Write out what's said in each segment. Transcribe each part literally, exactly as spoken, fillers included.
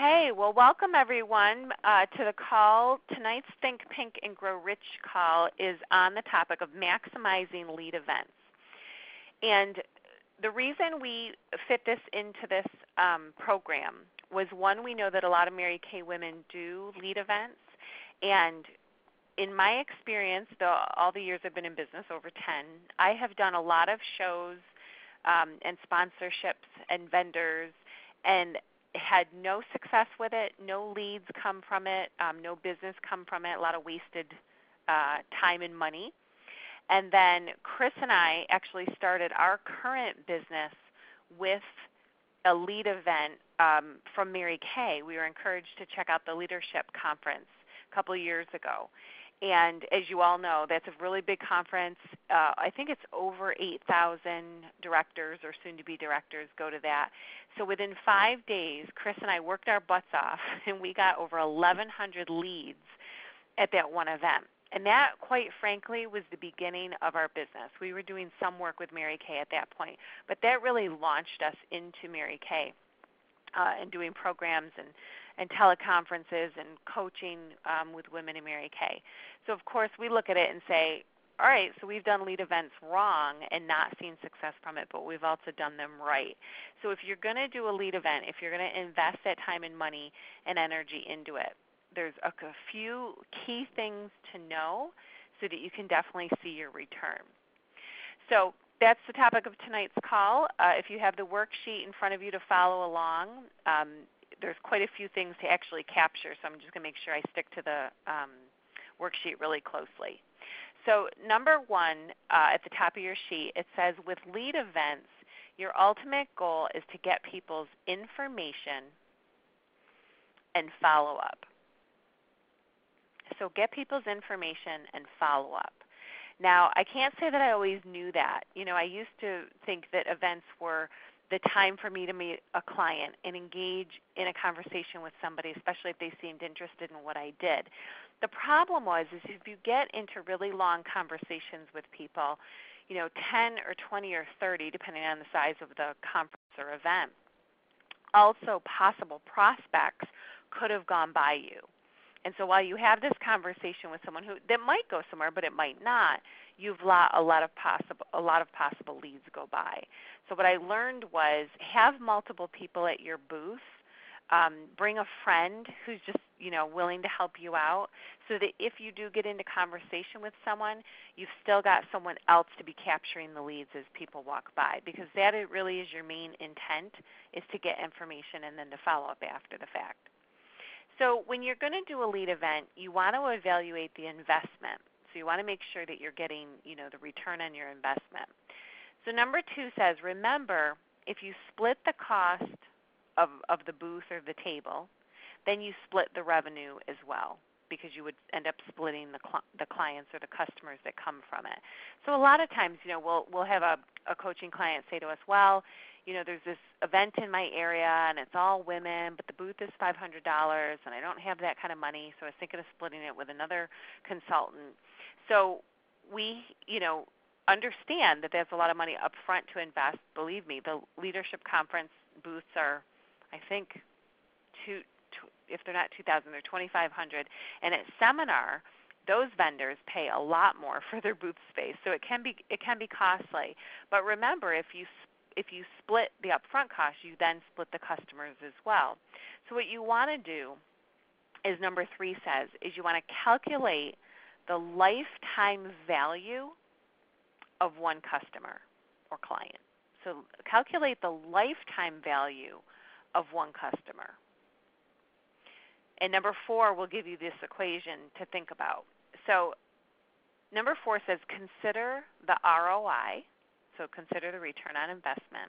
Okay, well, welcome everyone uh, to the call. Tonight's Think Pink and Grow Rich call is on the topic of maximizing lead events. And the reason we fit this into this um, program was, one, we know that a lot of Mary Kay women do lead events. And in my experience, the, all the years I've been in business, over ten, I have done a lot of shows um, and sponsorships and vendors, and had no success with it, no leads come from it, um, no business come from it, a lot of wasted uh, time and money. And then Chris and I actually started our current business with a lead event um, from Mary Kay. We were encouraged to check out the leadership conference a couple of years ago. And as you all know, that's a really big conference. Uh, I think it's over eight thousand directors or soon-to-be directors go to that. So within five days, Chris and I worked our butts off, and we got over eleven hundred leads at that one event. And that, quite frankly, was the beginning of our business. We were doing some work with Mary Kay at that point, but that really launched us into Mary Kay uh, and doing programs and and teleconferences and coaching um, with women in Mary Kay. So, of course, we look at it and say, all right, so we've done lead events wrong and not seen success from it, but we've also done them right. So if you're going to do a lead event, if you're going to invest that time and money and energy into it, there's a, a few key things to know so that you can definitely see your return. So that's the topic of tonight's call. Uh, if you have the worksheet in front of you to follow along, um, there's quite a few things to actually capture, so I'm just going to make sure I stick to the um, worksheet really closely. So number one, uh, at the top of your sheet, it says, with lead events, your ultimate goal is to get people's information and follow up. So get people's information and follow up. Now, I can't say that I always knew that. You know, I used to think that events were the time for me to meet a client and engage in a conversation with somebody, especially if they seemed interested in what I did. The problem was is if you get into really long conversations with people, you know, ten or twenty or thirty, depending on the size of the conference or event, also possible prospects could have gone by you. And so while you have this conversation with someone who that might go somewhere, but it might not, you've let a lot of possible a lot of possible leads go by. So what I learned was have multiple people at your booth. Um, bring a friend who's just you know willing to help you out, so that if you do get into conversation with someone, you've still got someone else to be capturing the leads as people walk by, because that really is your main intent, is to get information and then to follow up after the fact. So when you're going to do a lead event, you want to evaluate the investment. So you want to make sure that you're getting, you know, the return on your investment. So number two says, remember, if you split the cost of, of the booth or the table, then you split the revenue as well, because you would end up splitting the cl- the clients or the customers that come from it. So a lot of times, you know, we'll we'll have a, a coaching client say to us, well, you know, there's this event in my area and it's all women, but the booth is five hundred dollars and I don't have that kind of money, so I was thinking of splitting it with another consultant. So we, you know, understand that there's a lot of money up front to invest. Believe me, the leadership conference booths are, I think, two, two if they're not two thousand, they're twenty-five hundred. And at seminar, those vendors pay a lot more for their booth space, so it can be it can be costly. But remember, if you if you split the upfront cost, you then split the customers as well. So what you want to do is, number three says, is you want to calculate the lifetime value of one customer or client. So calculate the lifetime value of one customer. And number four will give you this equation to think about. So number four says, consider the R O I. So consider the return on investment.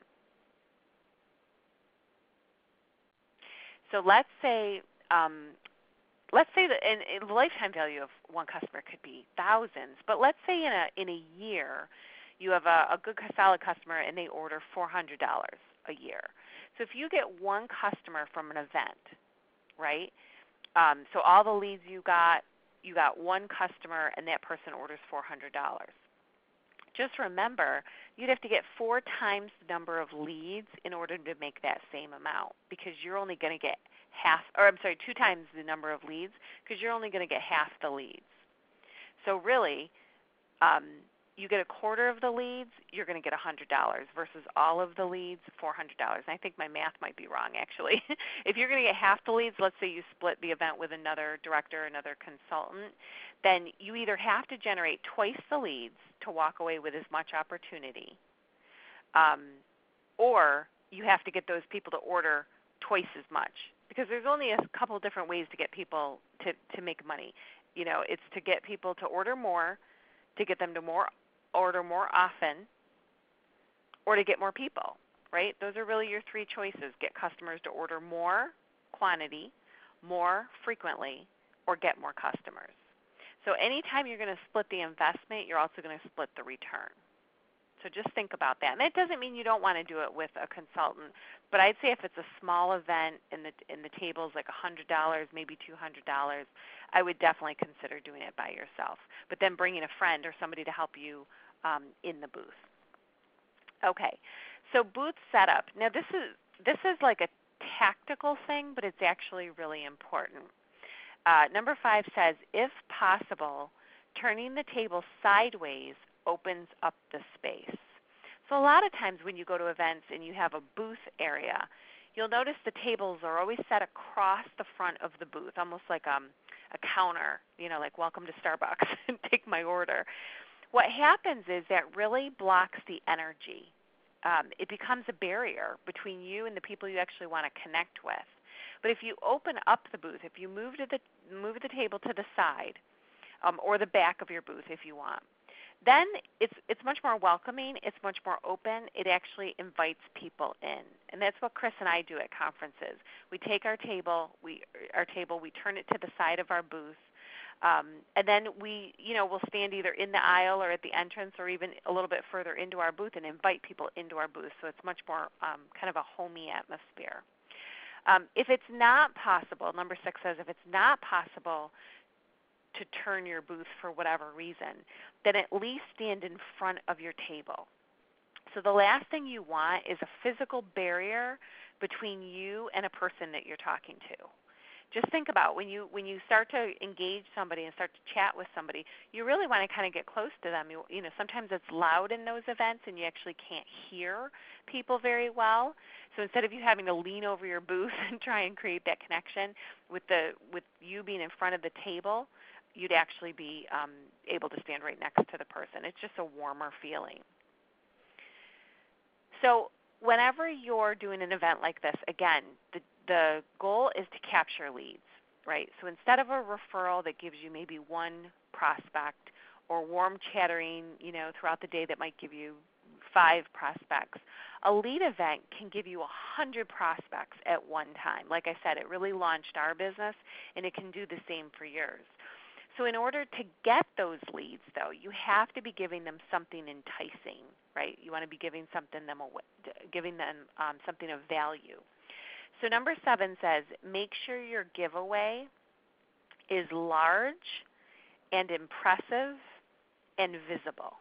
So let's say, um, let's say that in, in the lifetime value of one customer could be thousands, but let's say in a in a year you have a, a good solid customer and they order four hundred dollars a year. So if you get one customer from an event, right? Um, so all the leads you got, you got one customer and that person orders four hundred dollars. Just remember, you'd have to get four times the number of leads in order to make that same amount, because you're only going to get half, or I'm sorry, two times the number of leads because you're only going to get half the leads. So really, um, you get a quarter of the leads, you're going to get one hundred dollars versus all of the leads, four hundred dollars. And I think my math might be wrong, actually. If you're going to get half the leads, let's say you split the event with another director, another consultant, then you either have to generate twice the leads to walk away with as much opportunity, um, or you have to get those people to order twice as much, because there's only a couple different ways to get people to, to make money. You know, it's to get people to order more, to get them to more order more often, or to get more people, right? Those are really your three choices. Get customers to order more quantity, more frequently, or get more customers. So anytime you're going to split the investment, you're also going to split the return. So just think about that. And that doesn't mean you don't want to do it with a consultant, but I'd say if it's a small event and the, and the table's like one hundred dollars, maybe two hundred dollars, I would definitely consider doing it by yourself. But then bringing a friend or somebody to help you um, in the booth. Okay, so booth setup. Now this is, this is like a tactical thing, but it's actually really important. Uh, number five says, if possible, turning the table sideways opens up the space. So a lot of times when you go to events and you have a booth area, you'll notice the tables are always set across the front of the booth, almost like um, a counter, you know, like welcome to Starbucks and take my order. What happens is that really blocks the energy. Um, it becomes a barrier between you and the people you actually want to connect with. But if you open up the booth, if you move to the move the table to the side um, or the back of your booth if you want, then it's it's much more welcoming, it's much more open, it actually invites people in. And that's what Chris and I do at conferences. We take our table, we our table, we turn it to the side of our booth, um, and then we, you know, we'll stand either in the aisle or at the entrance or even a little bit further into our booth and invite people into our booth. So it's much more um, kind of a homey atmosphere. Um, if it's not possible, number six says, if it's not possible to turn your booth for whatever reason, then at least stand in front of your table. So the last thing you want is a physical barrier between you and a person that you're talking to. Just think about when you when you start to engage somebody and start to chat with somebody, you really want to kind of get close to them. You, you know, sometimes it's loud in those events and you actually can't hear people very well. So instead of you having to lean over your booth and try and create that connection with the with you being in front of the table, you'd actually be um, able to stand right next to the person. It's just a warmer feeling. So whenever you're doing an event like this, again, the, the goal is to capture leads, right? So instead of a referral that gives you maybe one prospect or warm chattering, you know, throughout the day that might give you five prospects, a lead event can give you one hundred prospects at one time. Like I said, it really launched our business, and it can do the same for yours. So in order to get those leads, though, you have to be giving them something enticing, right? You want to be giving something them giving them um, something of value. So number seven says, make sure your giveaway is large and impressive and visible.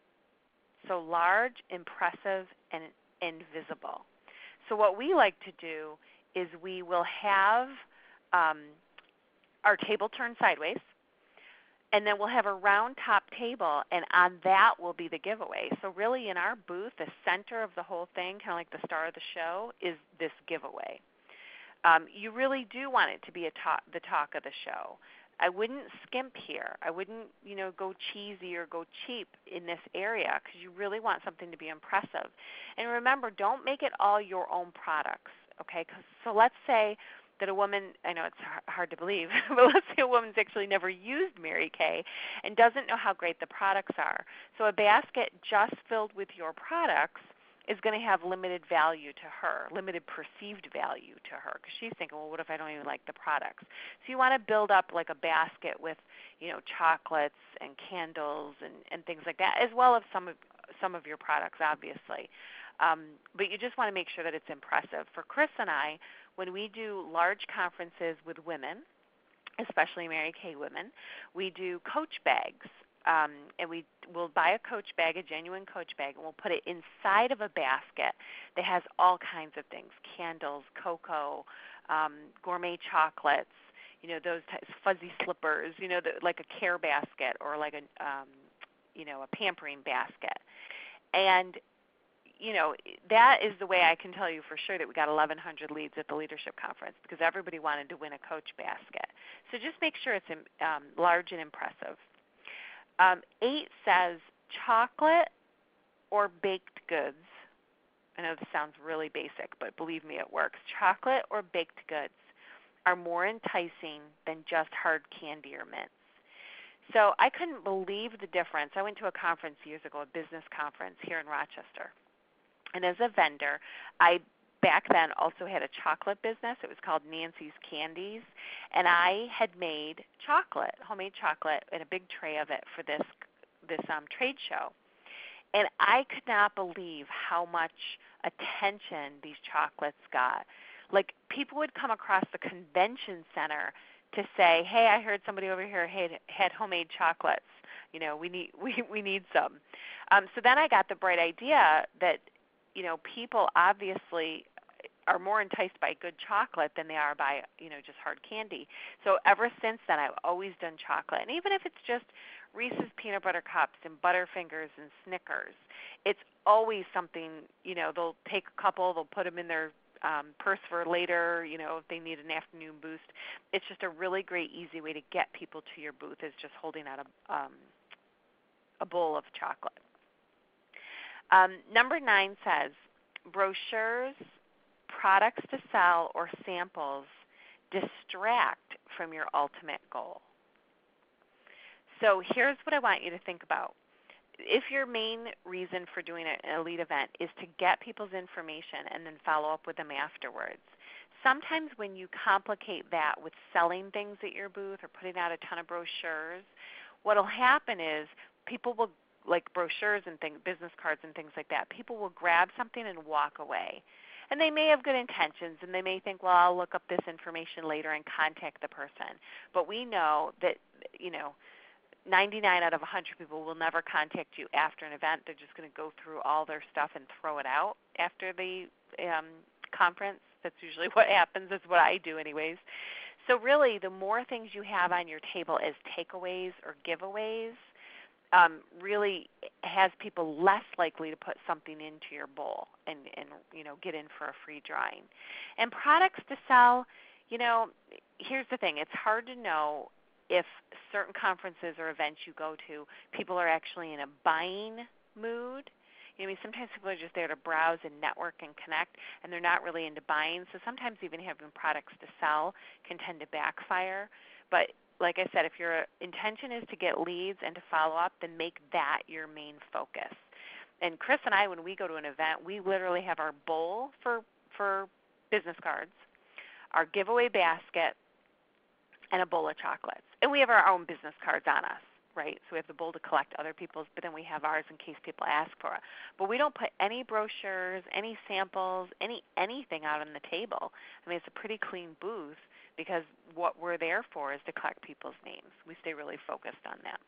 So large, impressive, and, and visible. So what we like to do is we will have um, our table turned sideways, and then we'll have a round top table, and on that will be the giveaway. So really in our booth, the center of the whole thing, kind of like the star of the show, is this giveaway. Um, you really do want it to be a talk, the talk of the show. I wouldn't skimp here. I wouldn't, you know, go cheesy or go cheap in this area because you really want something to be impressive. And remember, don't make it all your own products, okay? 'Cause, so let's say that a woman, I know it's hard to believe, but let's say a woman's actually never used Mary Kay and doesn't know how great the products are. So a basket just filled with your products is going to have limited value to her, limited perceived value to her, because she's thinking, well, what if I don't even like the products? So you want to build up like a basket with, you know, chocolates and candles and, and things like that, as well as some of some of your products, obviously. Um, but you just want to make sure that it's impressive. For Chris and I, when we do large conferences with women, especially Mary Kay women, we do Coach bags. Um, and we will buy a Coach bag, a genuine Coach bag, and we'll put it inside of a basket that has all kinds of things, candles, cocoa, um, gourmet chocolates, you know, those types, fuzzy slippers, you know, the, like a care basket or like a, um, you know, a pampering basket. And, you know, that is the way I can tell you for sure that we got eleven hundred leads at the leadership conference, because everybody wanted to win a Coach basket. So just make sure it's um, large and impressive. Um, eight says chocolate or baked goods. I know this sounds really basic, but believe me, it works. Chocolate or baked goods are more enticing than just hard candy or mints. So I couldn't believe the difference. I went to a conference years ago, a business conference here in Rochester. And as a vendor, I back then also had a chocolate business. It was called Nancy's Candies. And I had made chocolate, homemade chocolate, and a big tray of it for this, this um, trade show. And I could not believe how much attention these chocolates got. Like, people would come across the convention center to say, "Hey, I heard somebody over here had, had homemade chocolates. You know, we need we we need some." Um, so then I got the bright idea that, you know, people obviously are more enticed by good chocolate than they are by, you know, just hard candy. So ever since then, I've always done chocolate. And even if it's just Reese's Peanut Butter Cups and Butterfingers and Snickers, it's always something, you know, they'll take a couple, they'll put them in their um, purse for later, you know, if they need an afternoon boost. It's just a really great, easy way to get people to your booth, is just holding out a, um, a bowl of chocolate. Um, number nine says, brochures, products to sell, or samples distract from your ultimate goal. So here's what I want you to think about. If your main reason for doing an elite event is to get people's information and then follow up with them afterwards, sometimes when you complicate that with selling things at your booth or putting out a ton of brochures, what will happen is people will, like brochures and things, business cards and things like that, people will grab something and walk away. And they may have good intentions, and they may think, well, I'll look up this information later and contact the person. But we know that, you know, ninety-nine out of one hundred people will never contact you after an event. They're just going to go through all their stuff and throw it out after the um, conference. That's usually what happens. That's what I do anyways. So really, the more things you have on your table as takeaways or giveaways, um, really has people less likely to put something into your bowl and, and you know, get in for a free drawing. And products to sell, you know, here's the thing. It's hard to know if certain conferences or events you go to, people are actually in a buying mood. You know, I mean, sometimes people are just there to browse and network and connect, and they're not really into buying. So sometimes even having products to sell can tend to backfire. But like I said, if your intention is to get leads and to follow up, then make that your main focus. And Chris and I, when we go to an event, we literally have our bowl for, for business cards, our giveaway basket, and a bowl of chocolates. And we have our own business cards on us, right? So we have the bowl to collect other people's, but then we have ours in case people ask for it. But we don't put any brochures, any samples, any anything out on the table. I mean, it's a pretty clean booth because what we're there for is to collect people's names. We stay really focused on that.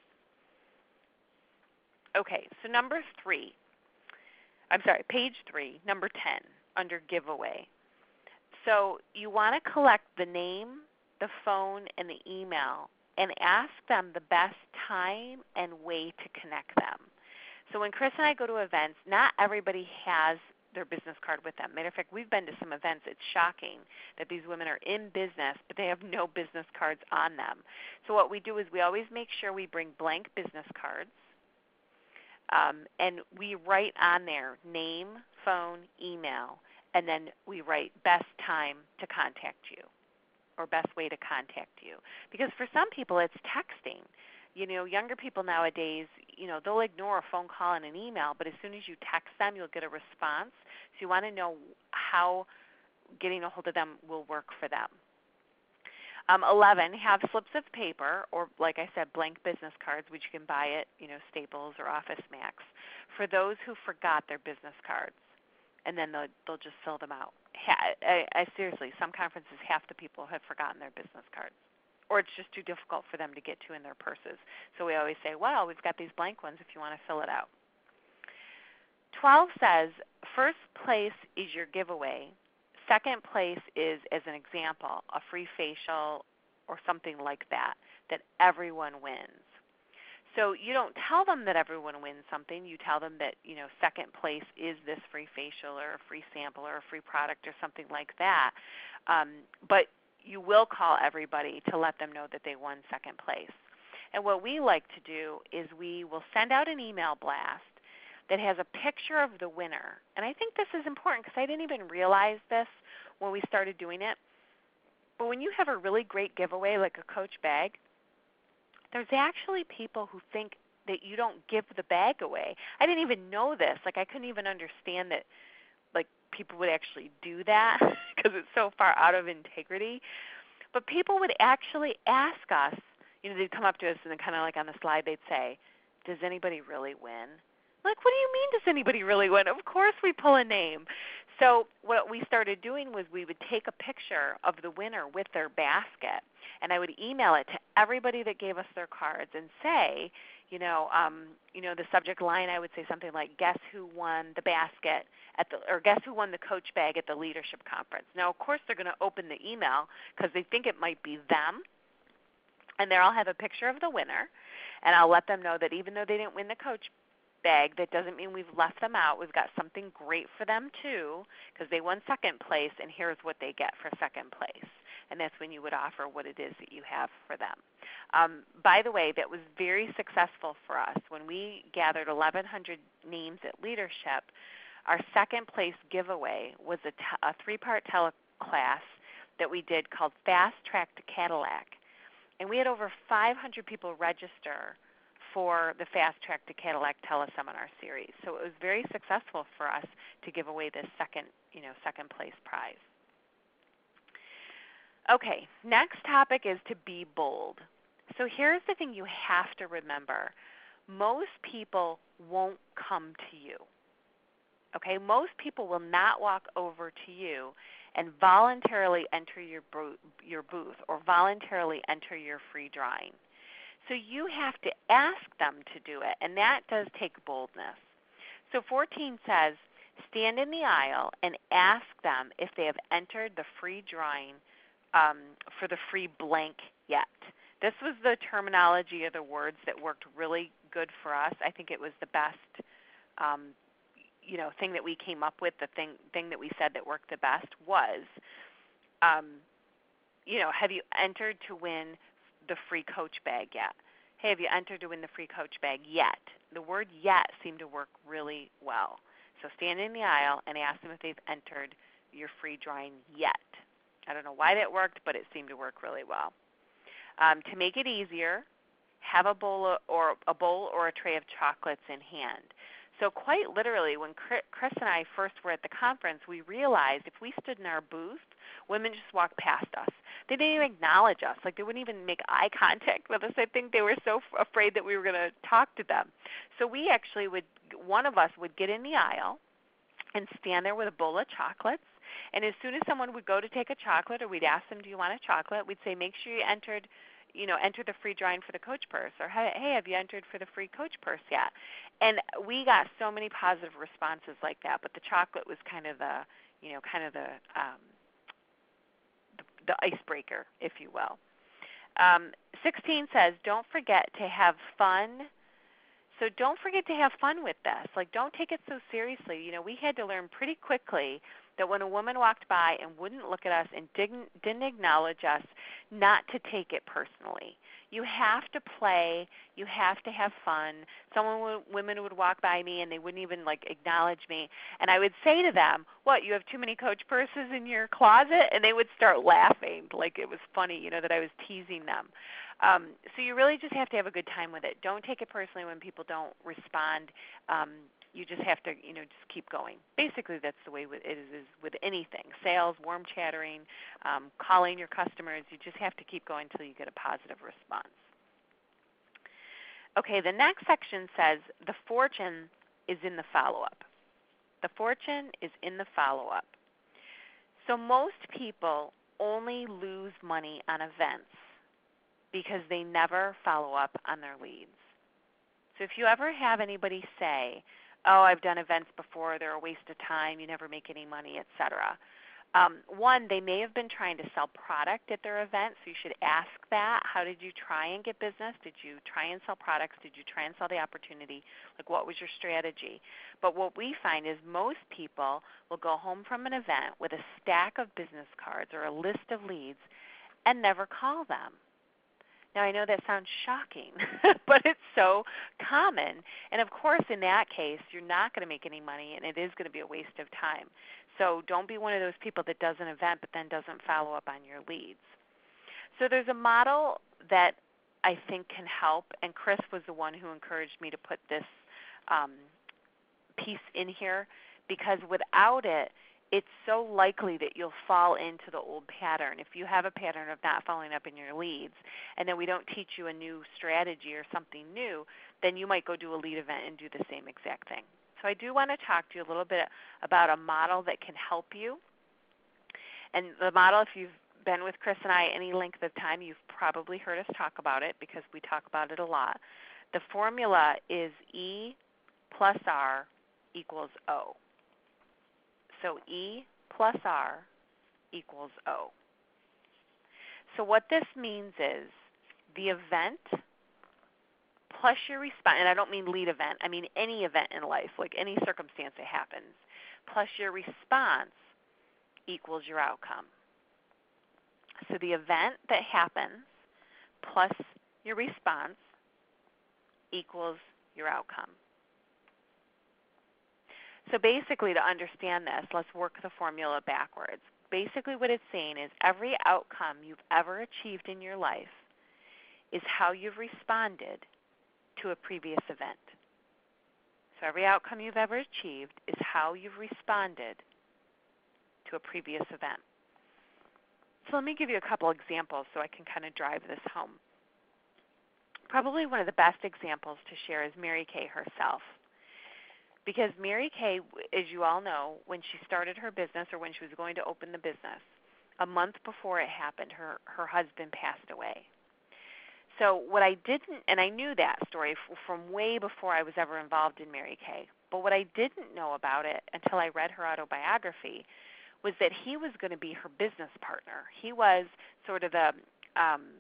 Okay, so number three, I'm sorry, page three, number ten, under giveaway. So you want to collect the name, the phone, and the email, and ask them the best time and way to connect them. So when Chris and I go to events, not everybody has their business card with them. Matter of fact, we've been to some events. It's shocking that these women are in business, but they have no business cards on them. So what we do is we always make sure we bring blank business cards, um, and we write on there name, phone, email, and then we write best time to contact you, or best way to contact you. Because for some people it's texting. You know, younger people nowadays, you know, they'll ignore a phone call and an email, but as soon as you text them, you'll get a response. So you want to know how getting a hold of them will work for them. Um, eleven, have slips of paper, or like I said, blank business cards, which you can buy at, you know, Staples or Office Max, for those who forgot their business cards. And then they'll, they'll just fill them out. I, I, seriously, some conferences, half the people have forgotten their business cards, or it's just too difficult for them to get to in their purses. So we always say, well, we've got these blank ones if you want to fill it out. twelve says, first place is your giveaway. second place is, as an example, a free facial or something like that, that everyone wins. So you don't tell them that everyone wins something. You tell them that, you know, second place is this free facial or a free sample or a free product or something like that. Um, but you will call everybody to let them know that they won second place. And what we like to do is we will send out an email blast that has a picture of the winner. And I think this is important because I didn't even realize this when we started doing it. But when you have a really great giveaway like a Coach bag, there's actually people who think that you don't give the bag away. I didn't even know this. Like, I couldn't even understand that, like, people would actually do that because it's so far out of integrity. But people would actually ask us, you know, they'd come up to us and then kind of like on the slide they'd say, does anybody really win? Like, what do you mean, does anybody really win? Of course we pull a name. So what we started doing was we would take a picture of the winner with their basket, and I would email it to everybody that gave us their cards and say, you know, um, you know, the subject line, I would say something like, guess who won the basket at the, or guess who won the Coach bag at the leadership conference. Now, of course, they're going to open the email because they think it might be them, and there I'll have a picture of the winner, and I'll let them know that even though they didn't win the Coach bag, that doesn't mean we've left them out. We've got something great for them too, because they won second place, and here's what they get for second place. And that's when you would offer what it is that you have for them. Um, by the way, that was very successful for us. When we gathered eleven hundred names at Leadership, our second place giveaway was a, t- a three-part teleclass that we did called Fast Track to Cadillac. And we had over five hundred people register for the Fast Track to Cadillac teleseminar series. So it was very successful for us to give away this second, you know, second place prize. Okay, next topic is to be bold. So here's the thing you have to remember. Most people won't come to you. Okay, most people will not walk over to you and voluntarily enter your booth, your booth or voluntarily enter your free drawing. So you have to ask them to do it, and that does take boldness. So fourteen says, stand in the aisle and ask them if they have entered the free drawing um, for the free blank yet. This was the terminology or the words that worked really good for us. I think it was the best um, you know, thing that we came up with, the thing, thing that we said that worked the best was, um, you know, have you entered to win the free Coach bag yet? Hey, have you entered to win the free Coach bag yet? The word yet seemed to work really well. So stand in the aisle and ask them if they've entered your free drawing yet. I don't know why that worked, but it seemed to work really well. Um, to make it easier, have a bowl or a bowl or a tray of chocolates in hand. So quite literally, when Chris and I first were at the conference, we realized if we stood in our booth, women just walked past us. They didn't even acknowledge us. Like, they wouldn't even make eye contact with us. I think they were so afraid that we were going to talk to them. So we actually would, one of us would get in the aisle and stand there with a bowl of chocolates. And as soon as someone would go to take a chocolate, or we'd ask them, do you want a chocolate, we'd say, make sure you entered you know, enter the free drawing for the Coach purse, or hey, have you entered for the free Coach purse yet? And we got so many positive responses like that. But the chocolate was kind of the, you know, kind of the um, the, the icebreaker, if you will. Um, sixteen says, don't forget to have fun. So don't forget to have fun with this. Like, don't take it so seriously. You know, we had to learn pretty quickly that when a woman walked by and wouldn't look at us and didn't, didn't acknowledge us, not to take it personally. You have to play. You have to have fun. Someone would, women would walk by me and they wouldn't even like acknowledge me, and I would say to them, "What? You have too many Coach purses in your closet?" And they would start laughing, like it was funny, you know, that I was teasing them. Um, so you really just have to have a good time with it. Don't take it personally when people don't respond. Um, you just have to, you know, just keep going. Basically, that's the way it is with anything. Sales, warm chattering, um, calling your customers. You just have to keep going until you get a positive response. Okay, the next section says the fortune is in the follow-up. The fortune is in the follow-up. So most people only lose money on events because they never follow up on their leads. So if you ever have anybody say, oh, I've done events before, they're a waste of time, you never make any money, et cetera, Um, one, they may have been trying to sell product at their event, so you should ask that. How did you try and get business? Did you try and sell products? Did you try and sell the opportunity? Like, what was your strategy? But what we find is most people will go home from an event with a stack of business cards or a list of leads and never call them. Now, I know that sounds shocking, but it's so common. And, of course, in that case, you're not going to make any money, and it is going to be a waste of time. So don't be one of those people that does an event but then doesn't follow up on your leads. So there's a model that I think can help, and Chris was the one who encouraged me to put this um, piece in here, because without it, it's so likely that you'll fall into the old pattern. If you have a pattern of not following up in your leads, and then we don't teach you a new strategy or something new, then you might go do a lead event and do the same exact thing. So I do want to talk to you a little bit about a model that can help you. And the model, if you've been with Chris and I any length of time, you've probably heard us talk about it because we talk about it a lot. The formula is E plus R equals O. So E plus R equals O. So what this means is the event plus your response, and I don't mean lead event, I mean any event in life, like any circumstance that happens, plus your response equals your outcome. So the event that happens plus your response equals your outcome. So basically, to understand this, let's work the formula backwards. Basically what it's saying is every outcome you've ever achieved in your life is how you've responded to a previous event. So every outcome you've ever achieved is how you've responded to a previous event. So let me give you a couple examples so I can kind of drive this home. Probably one of the best examples to share is Mary Kay herself. Because Mary Kay, as you all know, when she started her business or when she was going to open the business, a month before it happened, her, her husband passed away. So what I didn't, and I knew that story from way before I was ever involved in Mary Kay, but what I didn't know about it until I read her autobiography was that he was going to be her business partner. He was sort of the, um,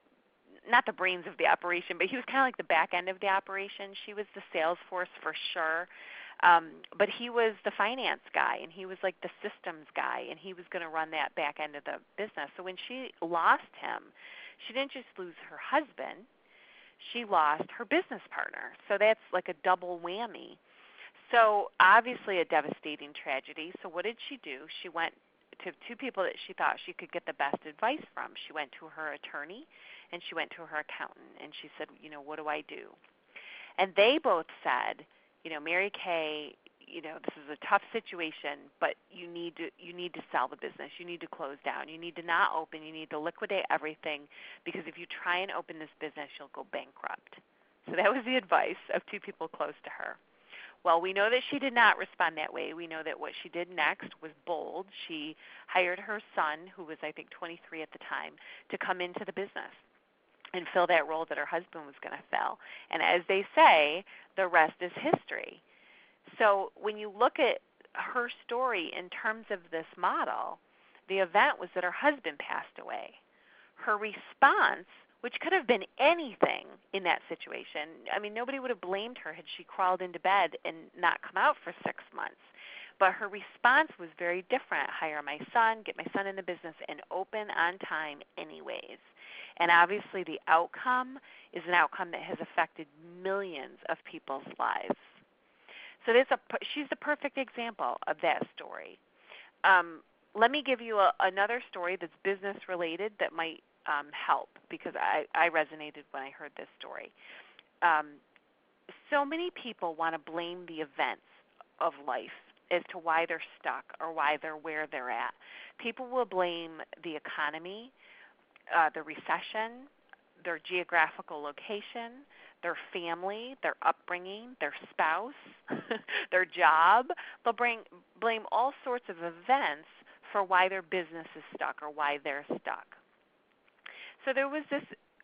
not the brains of the operation, but he was kind of like the back end of the operation. She was the sales force for sure. Um, but he was the finance guy, and he was like the systems guy, and he was going to run that back end of the business. So when she lost him, she didn't just lose her husband, she lost her business partner. So that's like a double whammy. So obviously a devastating tragedy. So what did she do? She went to two people that she thought she could get the best advice from. She went to her attorney, and she went to her accountant, and she said, you know, what do I do? And they both said, you know, Mary Kay, you know, this is a tough situation, but you need to you need to sell the business. You need to close down. You need to not open. You need to liquidate everything, because if you try and open this business, you'll go bankrupt. So that was the advice of two people close to her. Well, we know that she did not respond that way. We know that what she did next was bold. She hired her son, who was, I think, twenty-three at the time, to come into the business and fill that role that her husband was going to fill. And as they say, the rest is history. So when you look at her story in terms of this model, the event was that her husband passed away. Her response, which could have been anything in that situation, I mean, nobody would have blamed her had she crawled into bed and not come out for six months. But her response was very different. Hire my son, get my son in the business, and open on time anyways. And obviously the outcome is an outcome that has affected millions of people's lives. So there's a, she's the perfect example of that story. Um, let me give you a, another story that's business related that might um, help, because I, I resonated when I heard this story. Um, so many people want to blame the events of life as to why they're stuck or why they're where they're at. People will blame the economy, uh, the recession, their geographical location, their family, their upbringing, their spouse, their job. They'll bring, blame all sorts of events for why their business is stuck or why they're stuck. So there was this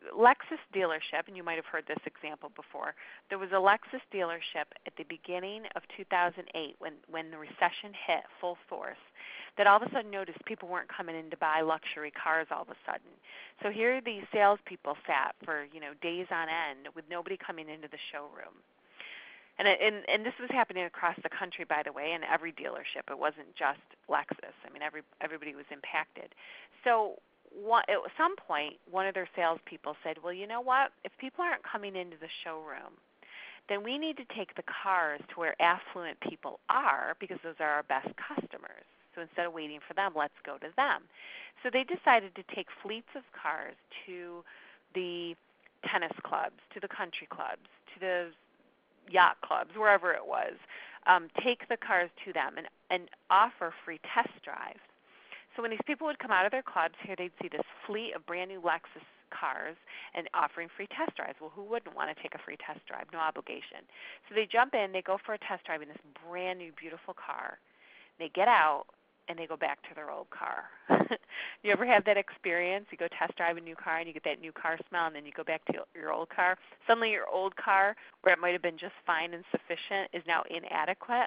Lexus dealership, and you might have heard this example before, there was a Lexus dealership at the beginning of two thousand eight when, when the recession hit full force that all of a sudden noticed people weren't coming in to buy luxury cars all of a sudden. So here these salespeople sat for, you know, days on end with nobody coming into the showroom. And, and and this was happening across the country, by the way, in every dealership. It wasn't just Lexus. I mean, every everybody was impacted. So one, at some point, one of their salespeople said, well, you know what? If people aren't coming into the showroom, then we need to take the cars to where affluent people are because those are our best customers. So instead of waiting for them, let's go to them. So they decided to take fleets of cars to the tennis clubs, to the country clubs, to the yacht clubs, wherever it was, um, take the cars to them and, and offer free test drives. So when these people would come out of their clubs, here they'd see this fleet of brand new Lexus cars and offering free test drives. Well, who wouldn't want to take a free test drive? No obligation. So they jump in, they go for a test drive in this brand new, beautiful car. They get out, and they go back to their old car. You ever have that experience? You go test drive a new car, and you get that new car smell, and then you go back to your old car. Suddenly your old car, where it might have been just fine and sufficient, is now inadequate.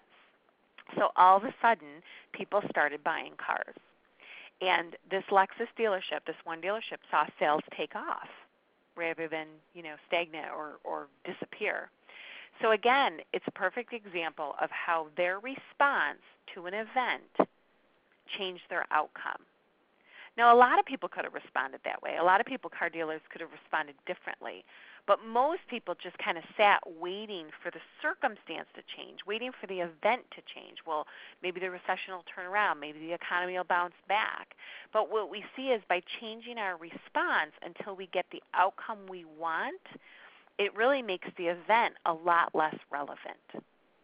So all of a sudden, people started buying cars. And this Lexus dealership, this one dealership, saw sales take off rather than, you know, stagnate or, or disappear. So again, it's a perfect example of how their response to an event changed their outcome. Now, a lot of people could have responded that way. A lot of people, car dealers, could have responded differently. But most people just kind of sat waiting for the circumstance to change, waiting for the event to change. Well, maybe the recession will turn around. Maybe the economy will bounce back. But what we see is by changing our response until we get the outcome we want, it really makes the event a lot less relevant.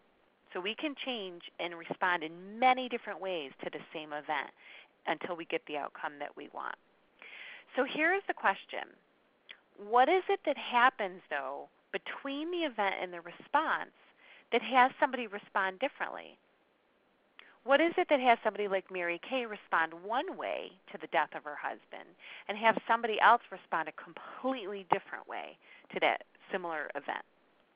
So we can change and respond in many different ways to the same event until we get the outcome that we want. So here's the question. What is it that happens, though, between the event and the response that has somebody respond differently? What is it that has somebody like Mary Kay respond one way to the death of her husband and have somebody else respond a completely different way to that similar event?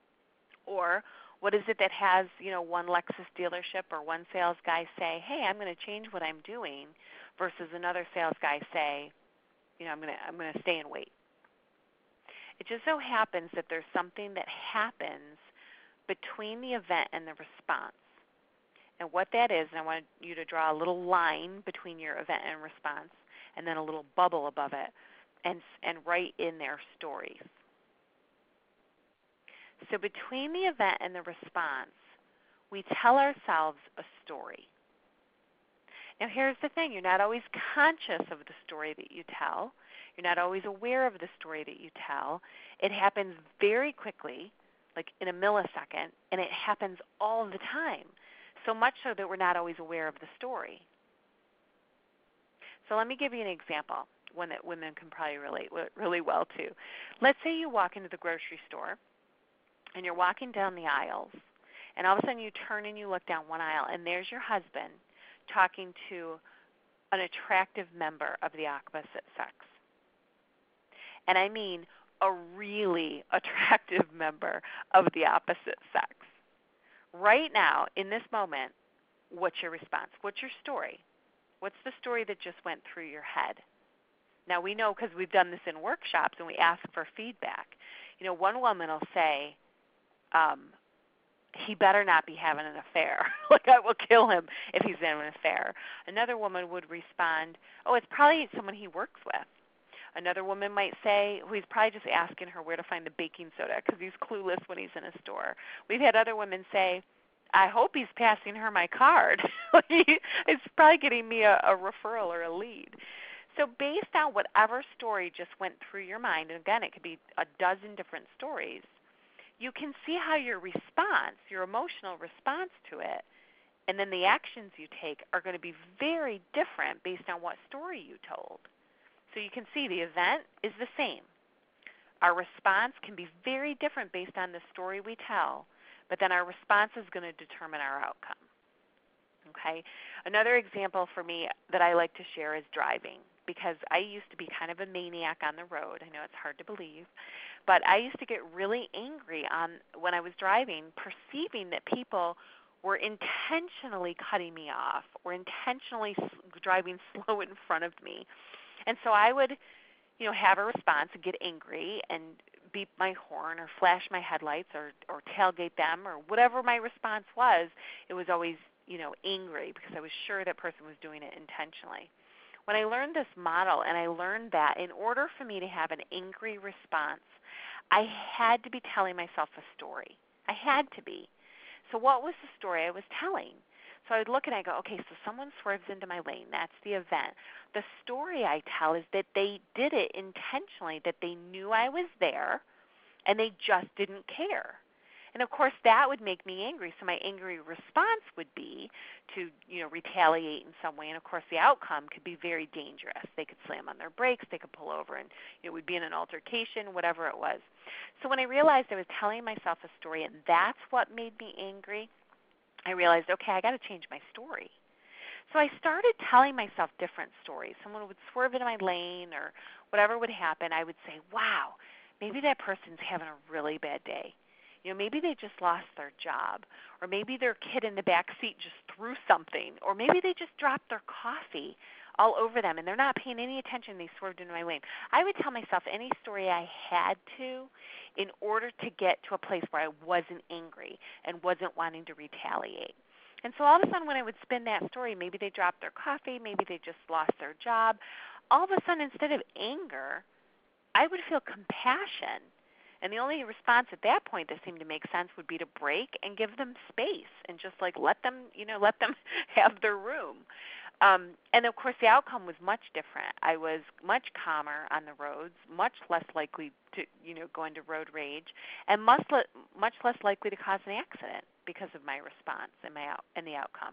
Or what is it that has, you know, one Lexus dealership or one sales guy say, hey, I'm going to change what I'm doing, versus another sales guy say, you know, I'm going to I'm going to stay and wait. It just so happens that there's something that happens between the event and the response. And what that is, and I want you to draw a little line between your event and response, and then a little bubble above it, and and write in their stories. So between the event and the response, we tell ourselves a story. Now here's the thing, you're not always conscious of the story that you tell. You're not always aware of the story that you tell. It happens very quickly, like in a millisecond, and it happens all the time, so much so that we're not always aware of the story. So let me give you an example, one that women can probably relate really well to. Let's say you walk into the grocery store, and you're walking down the aisles, and all of a sudden you turn and you look down one aisle, and there's your husband talking to an attractive member of the opposite sex. And I mean a really attractive member of the opposite sex. Right now, in this moment, what's your response? What's your story? What's the story that just went through your head? Now, we know because we've done this in workshops and we ask for feedback. You know, one woman will say, um, he better not be having an affair. Like, I will kill him if he's having an affair. Another woman would respond, oh, it's probably someone he works with. Another woman might say, well, he's probably just asking her where to find the baking soda because he's clueless when he's in a store. We've had other women say, I hope he's passing her my card. It's probably getting me a, a referral or a lead. So based on whatever story just went through your mind, and again, it could be a dozen different stories, you can see how your response, your emotional response to it, and then the actions you take are going to be very different based on what story you told. So you can see the event is the same. Our response can be very different based on the story we tell, but then our response is going to determine our outcome. Okay? Another example for me that I like to share is driving. because I used to be kind of a maniac on the road. I know it's hard to believe, but I used to get really angry on when I was driving, perceiving that people were intentionally cutting me off or intentionally driving slow in front of me. And so I would, you know, have a response and get angry and beep my horn or flash my headlights or, or tailgate them or whatever my response was. It was always, you know, angry because I was sure that person was doing it intentionally. When I learned this model and I learned that in order for me to have an angry response, I had to be telling myself a story. I had to be. So what was the story I was telling? So I would look and I go, okay, so someone swerves into my lane. That's the event. The story I tell is that they did it intentionally, that they knew I was there, and they just didn't care. And of course, that would make me angry. So my angry response would be to, you know, retaliate in some way. And of course, the outcome could be very dangerous. They could slam on their brakes, they could pull over, and it would be in an altercation, whatever it was. So when I realized I was telling myself a story, and that's what made me angry, I realized, okay, I got to change my story. So I started telling myself different stories. Someone would swerve into my lane or whatever would happen. I would say, wow, maybe that person's having a really bad day. You know, maybe they just lost their job, or maybe their kid in the back seat just threw something, or maybe they just dropped their coffee all over them and they're not paying any attention. They swerved into my lane. I would tell myself any story I had to in order to get to a place where I wasn't angry and wasn't wanting to retaliate. And so all of a sudden when I would spin that story, maybe they dropped their coffee, maybe they just lost their job, all of a sudden instead of anger, I would feel compassion. And the only response at that point that seemed to make sense would be to break and give them space and just like let them, you know, let them have their room. Um, and of course, the outcome was much different. I was much calmer on the roads, much less likely to, you know, go into road rage, and much le- much less likely to cause an accident because of my response and my out- and the outcome.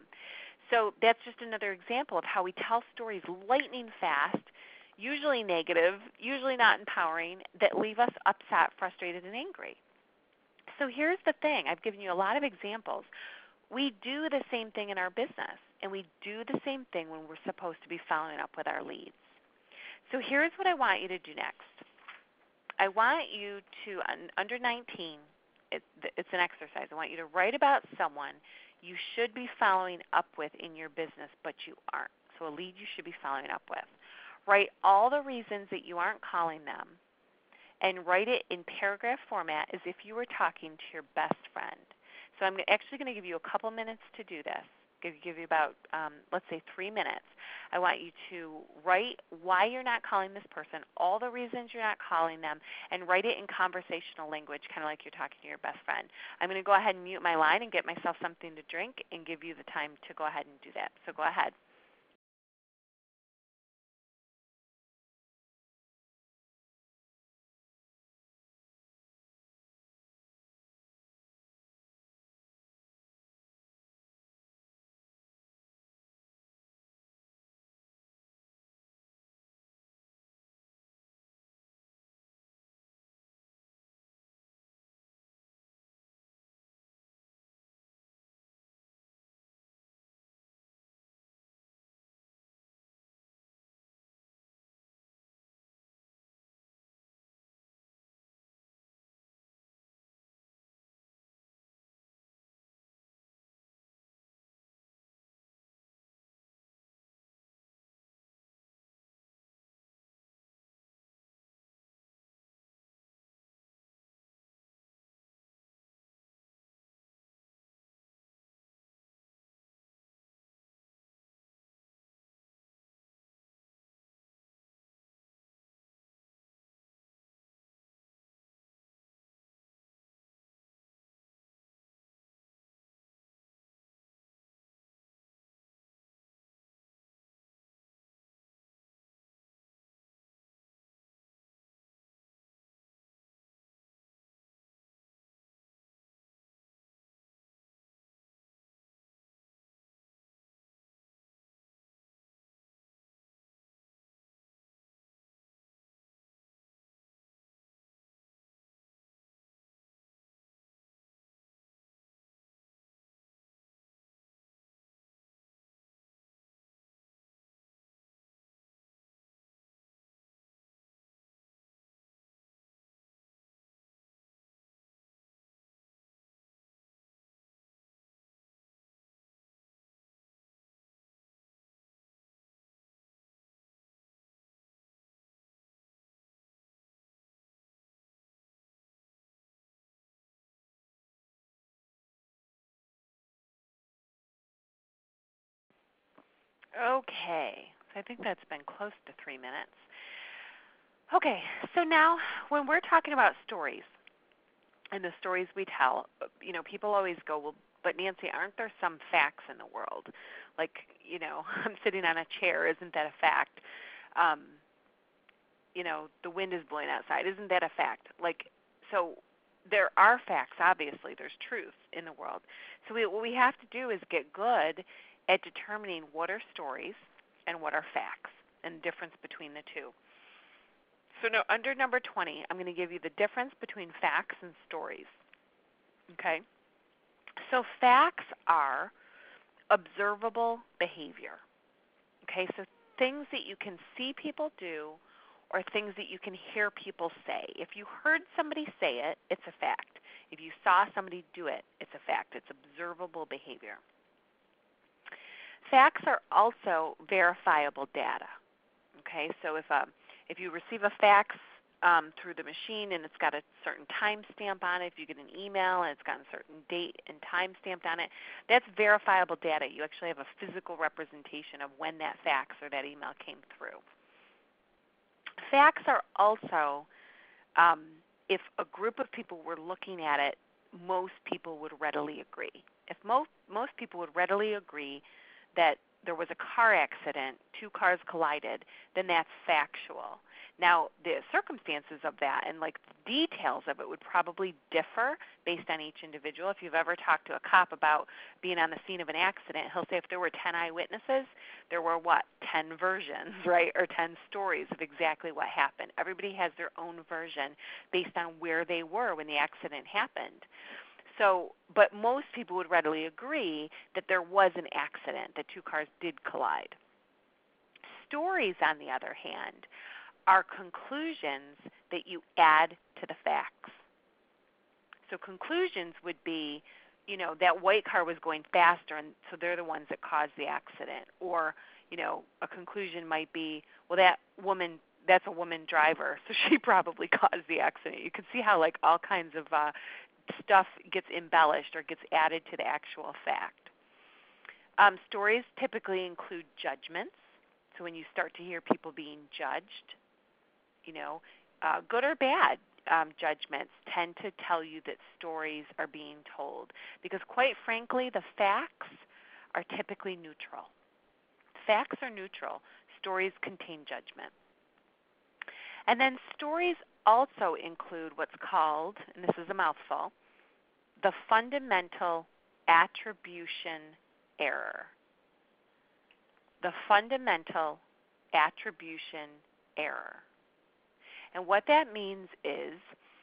So that's just another example of how we tell stories lightning fast, usually negative, usually not empowering, that leave us upset, frustrated, and angry. So here's the thing. I've given you a lot of examples. We do the same thing in our business, and we do the same thing when we're supposed to be following up with our leads. So here's what I want you to do next. I want you to, under nineteen, it, it's an exercise. I want you to write about someone you should be following up with in your business, but you aren't. So a lead you should be following up with. Write all the reasons that you aren't calling them, and write it in paragraph format as if you were talking to your best friend. So I'm actually going to give you a couple minutes to do this. Give, give you about, um, let's say, three minutes. I want you to write why you're not calling this person, all the reasons you're not calling them, and write it in conversational language, kind of like you're talking to your best friend. I'm going to go ahead and mute my line and get myself something to drink and give you the time to go ahead and do that. So go ahead. Okay, so I think that's been close to three minutes. Okay, so now when we're talking about stories and the stories we tell, you know, people always go, well, but Nancy, aren't there some facts in the world? Like, you know, I'm sitting on a chair, isn't that a fact? Um, you know, the wind is blowing outside, isn't that a fact? Like, so there are facts, obviously, there's truth in the world. So we, what we have to do is get good at determining what are stories and what are facts and the difference between the two. So now, under number twenty, I'm going to give you the difference between facts and stories. Okay? So facts are observable behavior. Okay? So things that you can see people do or things that you can hear people say. If you heard somebody say it, it's a fact. If you saw somebody do it, it's a fact. It's observable behavior. Facts are also verifiable data. Okay? So if a If you receive a fax um, through the machine and it's got a certain time stamp on it, if you get an email and it's got a certain date and time stamped on it, that's verifiable data. You actually have a physical representation of when that fax or that email came through. Facts are also, um, if a group of people were looking at it, most people would readily agree. If most, most people would readily agree that there was a car accident, two cars collided, then that's factual. Now, the circumstances of that and like the details of it would probably differ based on each individual. If you've ever talked to a cop about being on the scene of an accident, he'll say if there were ten eyewitnesses, there were what, ten versions, right, or ten stories of exactly what happened. Everybody has their own version based on where they were when the accident happened. So, but most people would readily agree that there was an accident, that two cars did collide. Stories, on the other hand, are conclusions that you add to the facts. So conclusions would be, you know, that white car was going faster, and so they're the ones that caused the accident. Or, you know, a conclusion might be, well, that woman, that's a woman driver, so she probably caused the accident. You can see how, like, all kinds of uh, stuff gets embellished or gets added to the actual fact. Um, stories typically include judgments. So when you start to hear people being judged, you know, uh, good or bad um, judgments tend to tell you that stories are being told. Because quite frankly, the facts are typically neutral. Facts are neutral. Stories contain judgment. And then stories also include what's called, and this is a mouthful, the fundamental attribution error. The fundamental attribution error. And what that means is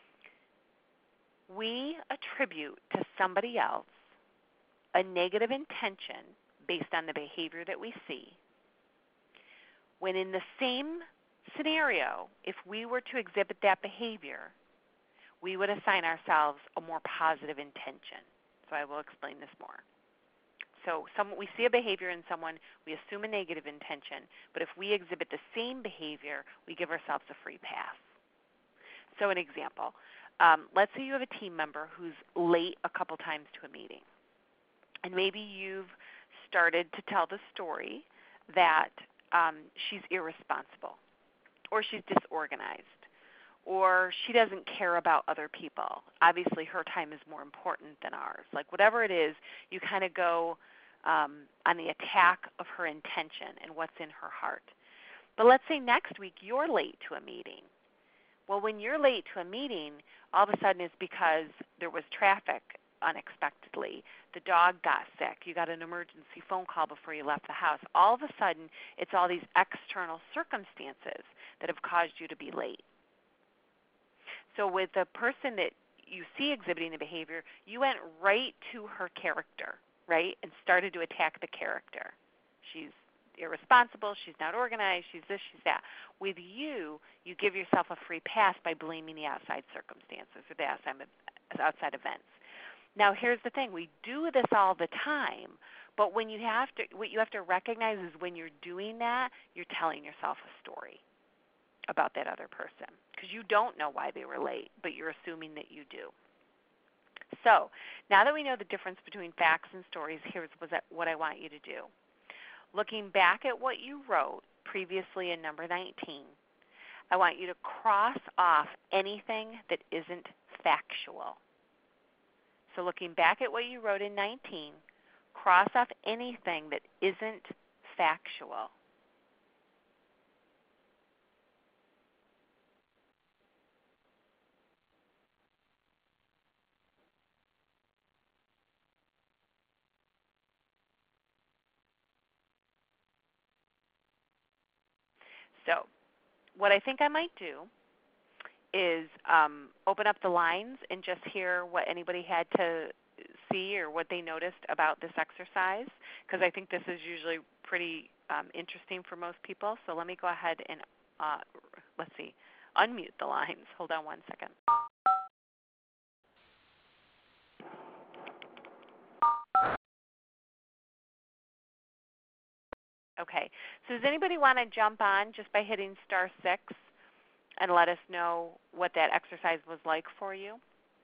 we attribute to somebody else a negative intention based on the behavior that we see, when in the same scenario, if we were to exhibit that behavior, we would assign ourselves a more positive intention. So I will explain this more. So some, we see a behavior in someone, we assume a negative intention, but if we exhibit the same behavior, we give ourselves a free pass. So an example, um, let's say you have a team member who's late a couple times to a meeting, and maybe you've started to tell the story that um, she's irresponsible, or she's disorganized, or she doesn't care about other people. Obviously, her time is more important than ours. Like whatever it is, you kind of go um, on the attack of her intention and what's in her heart. But let's say next week you're late to a meeting. Well, when you're late to a meeting, all of a sudden it's because there was traffic unexpectedly. The dog got sick. You got an emergency phone call before you left the house. All of a sudden, it's all these external circumstances that have caused you to be late. So with the person that you see exhibiting the behavior, you went right to her character, right, and started to attack the character. She's irresponsible, she's not organized, she's this, she's that. With you, you give yourself a free pass by blaming the outside circumstances or the outside, outside events. Now here's the thing, we do this all the time, but when you have to, what you have to recognize is when you're doing that, you're telling yourself a story about that other person, because you don't know why they were late, but you're assuming that you do. So now that we know the difference between facts and stories, here's what I want you to do. looking back at what you wrote previously in number nineteen, I want you to cross off anything that isn't factual. So looking back at what you wrote in nineteen, cross off anything that isn't factual. So what I think I might do is um, open up the lines and just hear what anybody had to see or what they noticed about this exercise, because I think this is usually pretty um, interesting for most people. So let me go ahead and, uh, let's see, unmute the lines. Hold on one second. Okay, so does anybody want to jump on just by hitting star six and let us know what that exercise was like for you?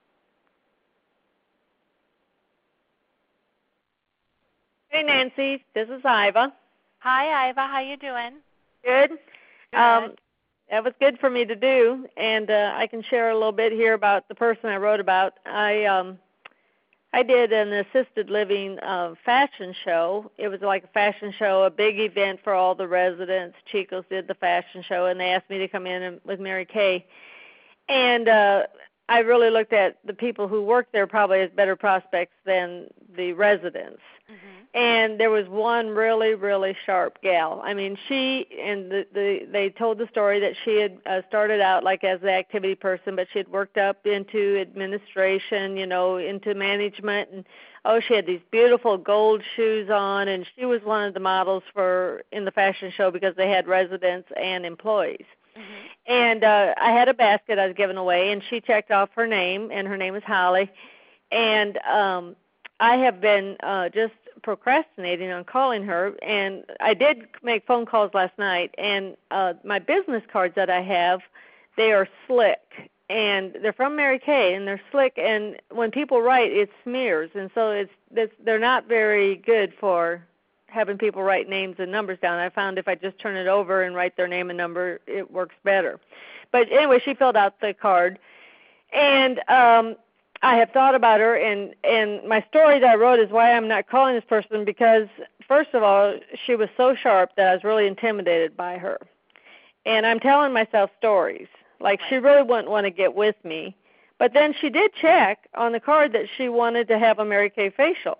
Hey, Nancy. This is Iva. Hi, Iva. How you doing? Good. Good. Um, that was good for me to do, and uh, I can share a little bit here about the person I wrote about. I um, I did an assisted living uh, fashion show. It was like a fashion show, a big event for all the residents. Chico's did the fashion show, and they asked me to come in and, with Mary Kay. And uh, I really looked at the people who worked there probably as better prospects than the residents. Mm-hmm. And there was one really, really sharp gal. I mean, she and the, the they told the story that she had uh, started out like as an activity person, but she had worked up into administration, you know, into management, and oh, she had these beautiful gold shoes on, and she was one of the models for in the fashion show because they had residents and employees. Mm-hmm. And uh, I had a basket I was giving away, and she checked off her name, and her name is Holly. And um, I have been uh, just procrastinating on calling her, and I did make phone calls last night, and uh, my business cards that I have, they are slick, and they're from Mary Kay, and they're slick, and when people write, it smears, and so it's, it's they're not very good for having people write names and numbers down. I found if I just turn it over and write their name and number, it works better. But anyway, she filled out the card, and um, I have thought about her, and, and my story that I wrote is why I'm not calling this person, because first of all, she was so sharp that I was really intimidated by her. And I'm telling myself stories, like she really wouldn't want to get with me. But then she did check on the card that she wanted to have a Mary Kay facial.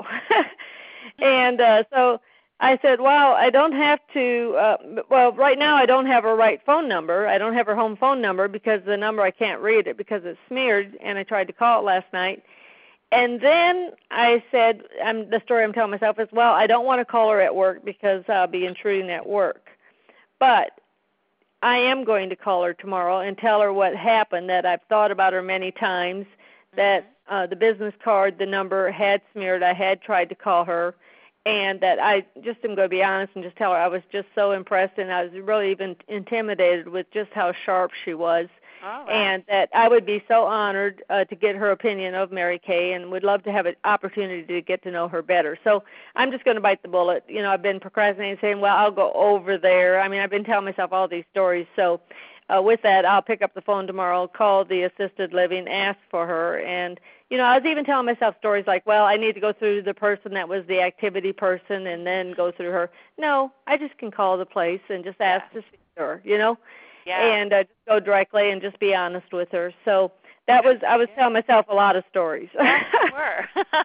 And uh, so I said, well, I don't have to, uh, well, right now I don't have her right phone number. I don't have her home phone number because the number, I can't read it because it's smeared, and I tried to call it last night. And then I said, um, the story I'm telling myself is, well, I don't want to call her at work because I'll be intruding at work. But I am going to call her tomorrow and tell her what happened, that I've thought about her many times, that uh, the business card, the number had smeared. I had tried to call her. And that I just am going to be honest and just tell her I was just so impressed, and I was really even intimidated with just how sharp she was. Oh, wow. And that I would be so honored uh, to get her opinion of Mary Kay, and would love to have an opportunity to get to know her better. So I'm just going to bite the bullet. You know, I've been procrastinating, saying, well, I'll go over there. I mean, I've been telling myself all these stories. So uh, with that, I'll pick up the phone tomorrow, call the assisted living, ask for her, and you know, I was even telling myself stories like, well, I need to go through the person that was the activity person and then go through her. No, I just can call the place and just ask yeah. to see her, you know, yeah. and uh, just go directly and just be honest with her. So that was, I was yeah. telling myself a lot of stories. Yeah, you were.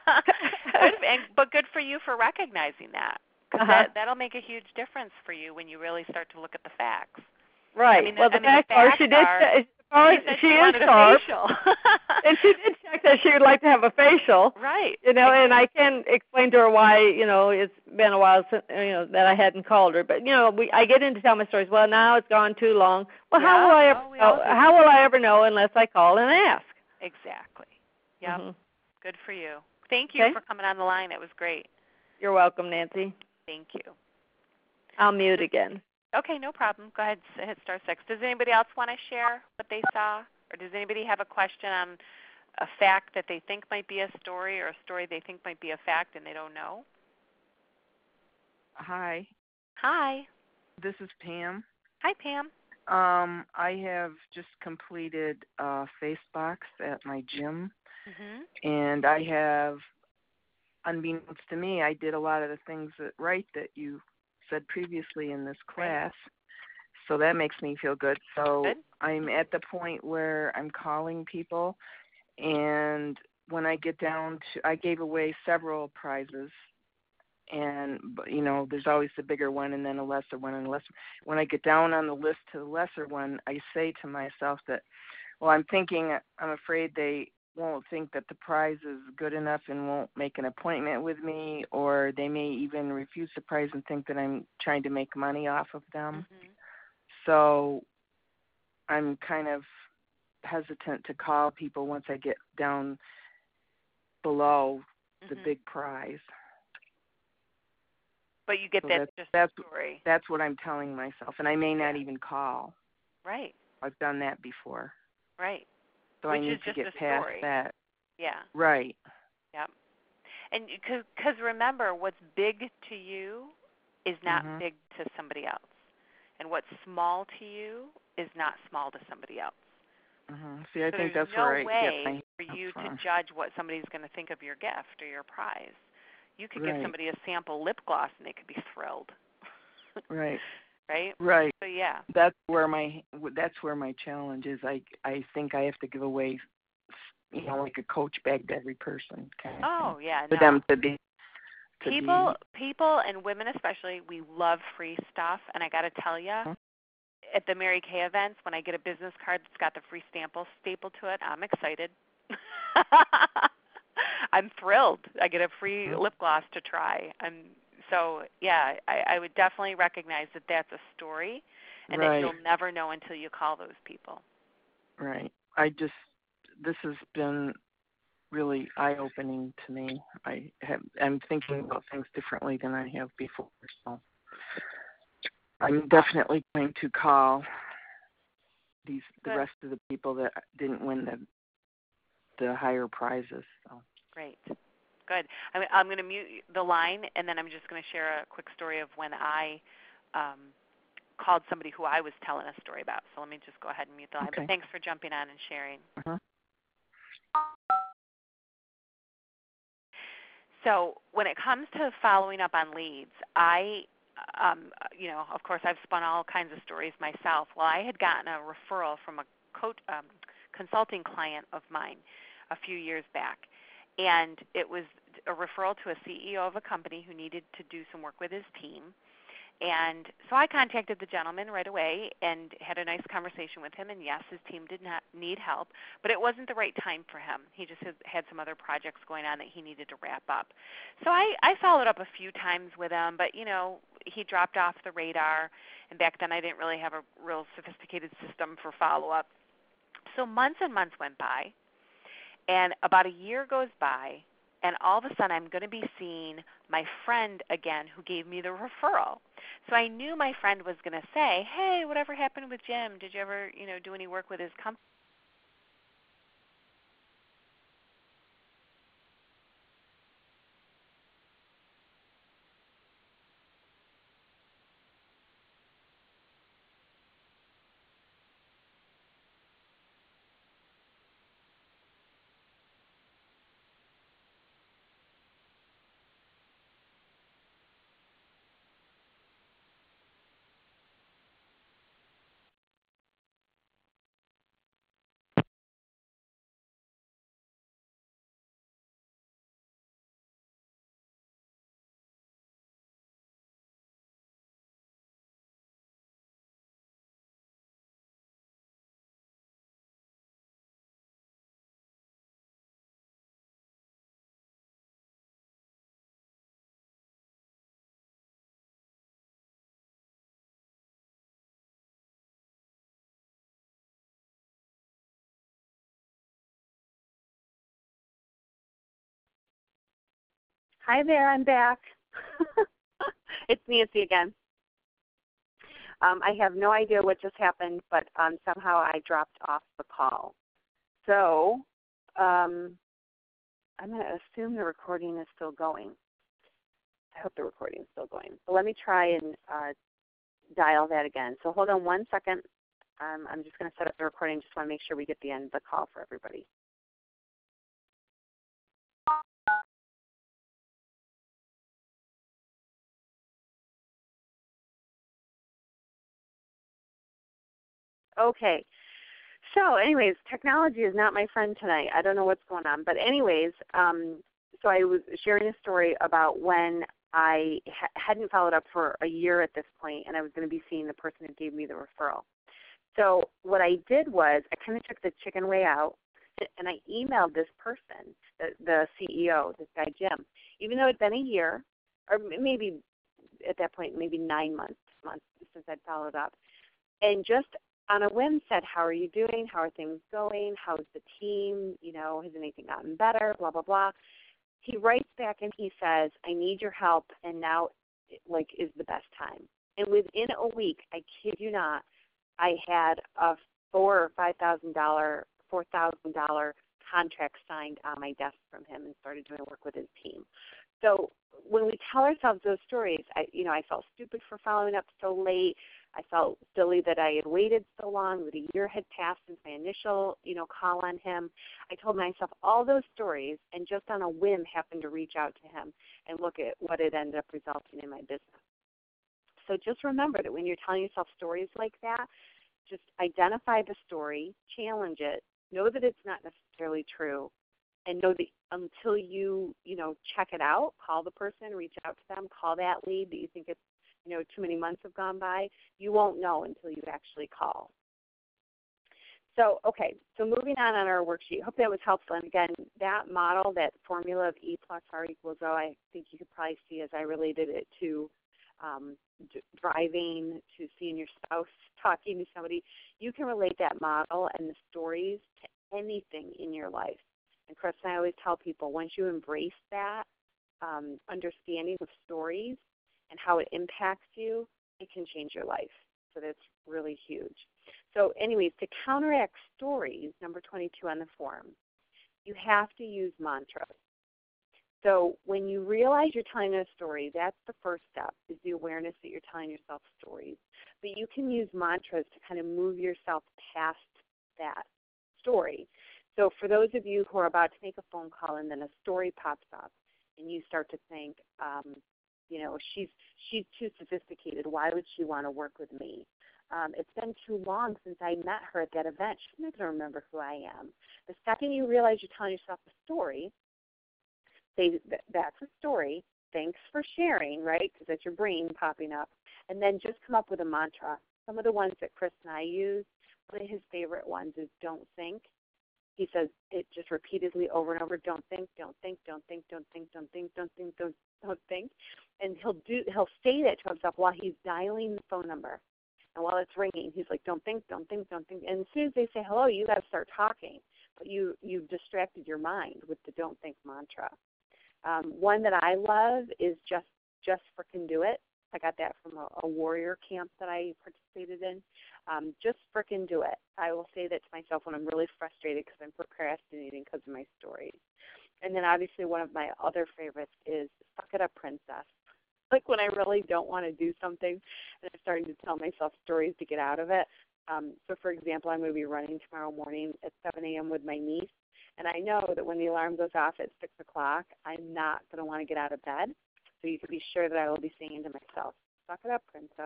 good, and, but good for you for recognizing that. Because uh-huh. that, that'll make a huge difference for you when you really start to look at the facts. Right. I mean, well, the, the, I mean, facts the facts are, she did. Are, she, she, she is sharp. And she did check that she would like to have a facial. Right. You know, exactly. And I can explain to her why, you know, it's been a while since, you know, that I hadn't called her. But, you know, we I get into tell my stories. Well, now it's gone too long. Well, yeah. how will I ever oh, know, how will I ever know unless I call and ask? Exactly. Yeah. Mm-hmm. Good for you. Thank you okay. for coming on the line. It was great. You're welcome, Nancy. Thank you. I'll mute again. Okay, no problem. Go ahead, hit star six. Does anybody else want to share what they saw? Or does anybody have a question on a fact that they think might be a story, or a story they think might be a fact and they don't know? Hi. Hi. This is Pam. Hi, Pam. Um, I have just completed a face box at my gym, Mhm. and I have, unbeknownst to me, I did a lot of the things that right that you said previously in this Right. class. So that makes me feel good. So Good. I'm at the point where I'm calling people, and when I get down to, I gave away several prizes, and but, you know, there's always the bigger one and then a lesser one and a lesser. When I get down on the list to the lesser one, I say to myself that, well, I'm thinking, I'm afraid they won't think that the prize is good enough and won't make an appointment with me, or they may even refuse the prize and think that I'm trying to make money off of them. Mhm. So I'm kind of hesitant to call people once I get down below the Mhm. big prize. But you get So that that's just that's story. that's what I'm telling myself, and I may not Yeah. even call. Right. I've done that before, Right. so I Which is need to just get a past story. that. Yeah. Right. Yep. And because cause remember, what's big to you is not Mhm. big to somebody else, and what's small to you is not small to somebody else. Mhm. See, I So think there's that's no where I get way my for hands you to from. judge what somebody's going to think of your gift or your prize. You could give Right. somebody a sample lip gloss and they could be thrilled. Right. Right? Right. So yeah. That's where my that's where my challenge is. I I think I have to give away, you know, like a Coach bag to every person kind of thing Oh yeah, for no. them to be to People be. people and women especially, we love free stuff, and I got to tell you, at the Mary Kay events, when I get a business card that's got the free staple stapled to it, I'm excited. I'm thrilled. I get a free lip gloss to try. I'm so yeah. I, I would definitely recognize that that's a story, and that Right. you'll never know until you call those people. Right. I just this has been really eye-opening to me. I have I'm thinking about things differently than I have before. So I'm definitely going to call these the Good. rest of the people that didn't win the the higher prizes. So. Great. Good. I'm, I'm going to mute the line, and then I'm just going to share a quick story of when I um, called somebody who I was telling a story about. So let me just go ahead and mute the line. Okay. But thanks for jumping on and sharing. Uh-huh. So when it comes to following up on leads, I, um, you know, of course, I've spun all kinds of stories myself. Well, I had gotten a referral from a coach, um, consulting client of mine a few years back, and it was a referral to a C E O of a company who needed to do some work with his team. And so I contacted the gentleman right away and had a nice conversation with him. And yes, his team did not need help, but it wasn't the right time for him. He just had, had some other projects going on that he needed to wrap up. So I, I followed up a few times with him, but, you know, he dropped off the radar. And back then I didn't really have a real sophisticated system for follow-up. So months and months went by, and about a year goes by, and all of a sudden I'm going to be seeing my friend again who gave me the referral. So I knew my friend was going to say, hey, whatever happened with Jim? Did you ever, you know, do any work with his company? Hi there, I'm back. It's Nancy again. Um, I have no idea what just happened, but um, somehow I dropped off the call. So um, I'm going to assume the recording is still going. I hope the recording is still going. But let me try and uh, dial that again. So hold on one second. Um, I'm just going to set up the recording. Just want to make sure we get the end of the call for everybody. Okay. So anyways, technology is not my friend tonight. I don't know what's going on. But anyways, um, so I was sharing a story about when I ha- hadn't followed up for a year at this point, and I was going to be seeing the person who gave me the referral. So what I did was I kind of took the chicken way out, and I emailed this person, the, the C E O, this guy Jim, even though it had been a year, or maybe at that point, maybe nine months, months since I'd followed up, and just on a whim said, how are you doing? How are things going? How's the team? You know, has anything gotten better? Blah, blah, blah. He writes back and he says, I need your help, and now, like, is the best time. And within a week, I kid you not, I had a four or five thousand dollar, four thousand dollar contract signed on my desk from him, and started doing work with his team. So when we tell ourselves those stories, I, you know, I felt stupid for following up so late. I felt silly that I had waited so long, that a year had passed since my initial, you know, call on him. I told myself all those stories, and just on a whim happened to reach out to him and look at what it ended up resulting in my business. So just remember that when you're telling yourself stories like that, just identify the story, challenge it, know that it's not necessarily true, and know that until you, you know, check it out, call the person, reach out to them, call that lead that you think it's, you know, too many months have gone by, you won't know until you actually call. So, okay, so moving on on our worksheet. Hope that was helpful. And again, that model, that formula of E plus R equals O, I think you could probably see as I related it to um, d- driving, to seeing your spouse, talking to somebody. You can relate that model and the stories to anything in your life. And Chris and I always tell people, once you embrace that um, understanding of stories and how it impacts you, it can change your life. So that's really huge. So anyways, to counteract stories, number twenty-two on the form, you have to use mantras. So when you realize you're telling a story, that's the first step, is the awareness that you're telling yourself stories. But you can use mantras to kind of move yourself past that story. So for those of you who are about to make a phone call and then a story pops up and you start to think, um, you know, she's she's too sophisticated. Why would she want to work with me? Um, it's been too long since I met her at that event. She's not going to remember who I am. The second you realize you're telling yourself a story, say that's a story. Thanks for sharing, right? Because that's your brain popping up. And then just come up with a mantra. Some of the ones that Chris and I use, one of his favorite ones is don't think. He says it just repeatedly over and over, don't think, don't think, don't think, don't think, don't think, don't think, don't, don't think. And he'll do he'll say that to himself while he's dialing the phone number. And while it's ringing, he's like, don't think, don't think, don't think. And as soon as they say hello, you got to start talking. But you, you've distracted your mind with the don't think mantra. Um, one that I love is just, just frickin' do it. I got that from a, a warrior camp that I participated in. Um, just frickin' do it. I will say that to myself when I'm really frustrated because I'm procrastinating because of my stories. And then obviously one of my other favorites is suck it up, princess. Like when I really don't want to do something and I'm starting to tell myself stories to get out of it. Um, so for example, I'm going to be running tomorrow morning at seven a.m. with my niece. And I know that when the alarm goes off at six o'clock, I'm not going to want to get out of bed. So you can be sure that I will be saying to myself, suck it up, princess.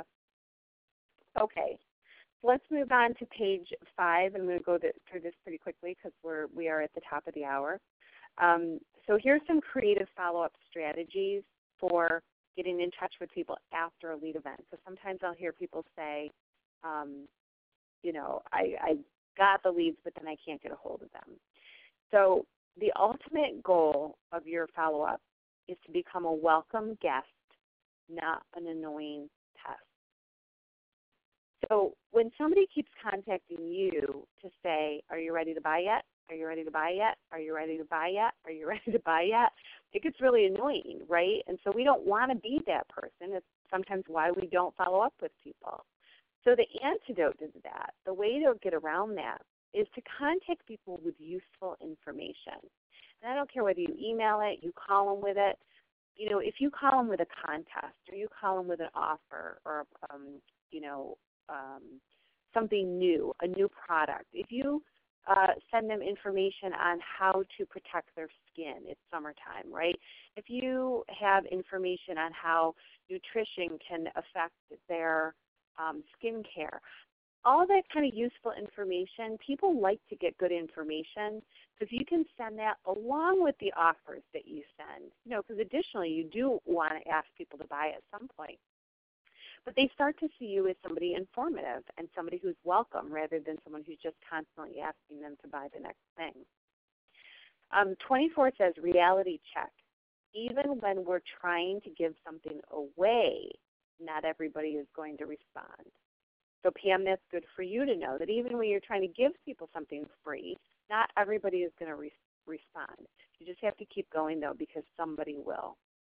Okay, so let's move on to page five. I'm going to go through this pretty quickly because we're, we are at the top of the hour. Um, so here's some creative follow-up strategies for getting in touch with people after a lead event. So sometimes I'll hear people say, um, you know, I, I got the leads, but then I can't get a hold of them. So the ultimate goal of your follow-up is to become a welcome guest, not an annoying pest. So when somebody keeps contacting you to say, are you ready to buy yet? Are you ready to buy yet? Are you ready to buy yet? Are you ready to buy yet? It gets really annoying, right? And so we don't want to be that person. It's sometimes why we don't follow up with people. So the antidote to that, the way to get around that, is to contact people with useful information. And I don't care whether you email it, you call them with it. you know, if you call them with a contest or you call them with an offer or, um, you know, um, something new, a new product, if you uh, send them information on how to protect their skin, it's summertime, right? If you have information on how nutrition can affect their um, skin care, all that kind of useful information, people like to get good information. So if you can send that along with the offers that you send, you know, because additionally you do want to ask people to buy at some point. But they start to see you as somebody informative and somebody who's welcome rather than someone who's just constantly asking them to buy the next thing. Um, twenty-four says reality check. Even when we're trying to give something away, not everybody is going to respond. So Pam, that's good for you to know that even when you're trying to give people something free, not everybody is going to re- respond. You just have to keep going, though, because somebody will.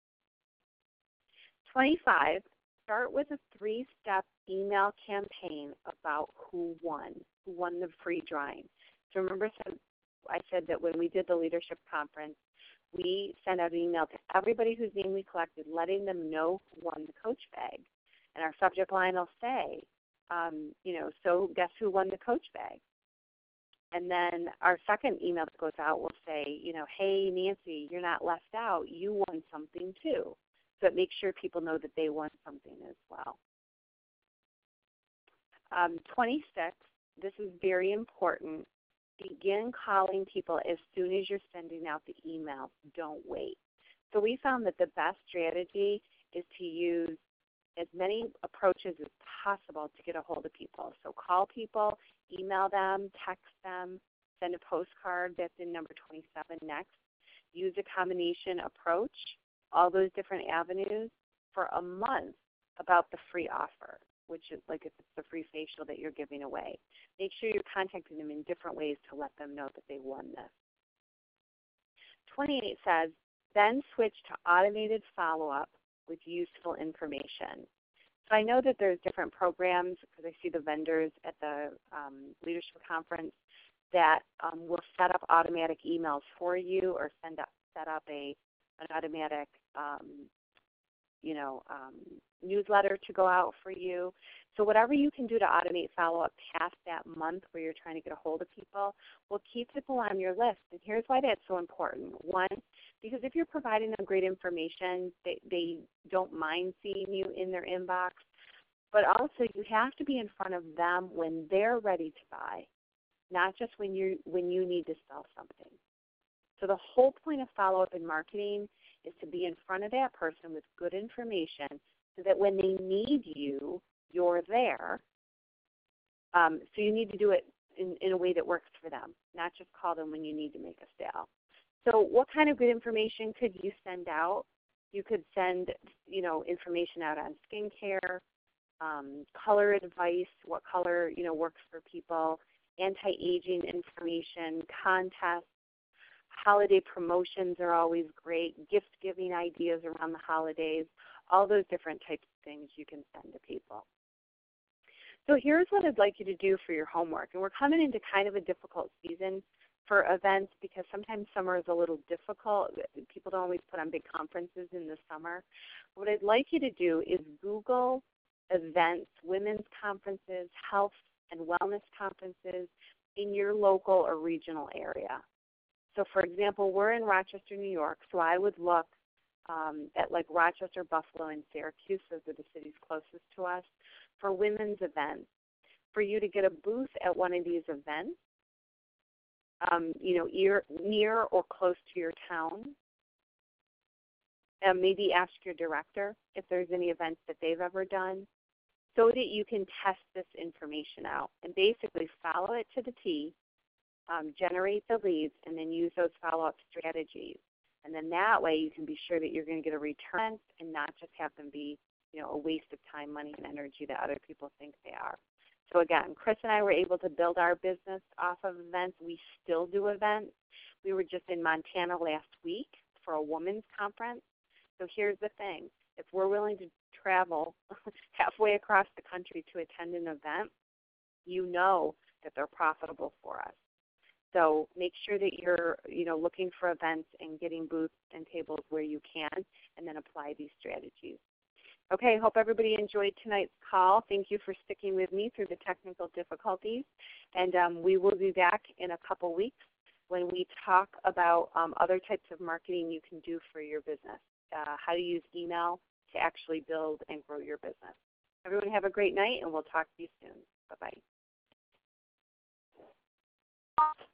twenty-five, start with a three-step email campaign about who won, who won the free drawing. So remember I said that when we did the leadership conference, we sent out an email to everybody whose name we collected, letting them know who won the Coach bag. And our subject line will say, Um, you know, so guess who won the Coach bag? And then our second email that goes out will say, you know, hey, Nancy, you're not left out. You won something too. So it makes sure people know that they won something as well. Um, twenty-six, this is very important. Begin calling people as soon as you're sending out the email. Don't wait. So we found that the best strategy is to use as many approaches as possible to get a hold of people. So call people, email them, text them, send a postcard. That's in number twenty-seven next. Use a combination approach, all those different avenues for a month about the free offer, which is like if it's the free facial that you're giving away. Make sure you're contacting them in different ways to let them know that they won this. twenty-eight says, then switch to automated follow-up with useful information. So I know that there's different programs, because I see the vendors at the um, leadership conference that um, will set up automatic emails for you or send up, set up a an automatic um, you know, um, newsletter to go out for you. So whatever you can do to automate follow-up past that month where you're trying to get a hold of people will keep people on your list. And here's why that's so important. One, because if you're providing them great information, they, they don't mind seeing you in their inbox. But also you have to be in front of them when they're ready to buy, not just when you when you need to sell something. So the whole point of follow-up in marketing is to be in front of that person with good information so that when they need you, you're there. Um, so you need to do it in, in a way that works for them, not just call them when you need to make a sale. So what kind of good information could you send out? You could send, you know, information out on skincare, um, color advice, what color, you know, works for people, anti-aging information, contests. Holiday promotions are always great, gift-giving ideas around the holidays, all those different types of things you can send to people. So here's what I'd like you to do for your homework. And we're coming into kind of a difficult season for events because sometimes summer is a little difficult. People don't always put on big conferences in the summer. What I'd like you to do is Google events, women's conferences, health and wellness conferences in your local or regional area. So, for example, we're in Rochester, New York, so I would look um, at like Rochester, Buffalo, and Syracuse. Those are the cities closest to us for women's events. For you to get a booth at one of these events, um, you know, near, near or close to your town, and maybe ask your director if there's any events that they've ever done so that you can test this information out and basically follow it to the T. Um, generate the leads, and then use those follow-up strategies. And then that way you can be sure that you're going to get a return and not just have them be, you know, a waste of time, money, and energy that other people think they are. So again, Chris and I were able to build our business off of events. We still do events. We were just in Montana last week for a women's conference. So here's the thing. If we're willing to travel halfway across the country to attend an event, you know that they're profitable for us. So make sure that you're, you know, looking for events and getting booths and tables where you can, and then apply these strategies. Okay, hope everybody enjoyed tonight's call. Thank you for sticking with me through the technical difficulties. And um, we will be back in a couple weeks when we talk about um, other types of marketing you can do for your business, uh, how to use email to actually build and grow your business. Everyone have a great night, and we'll talk to you soon. Bye-bye.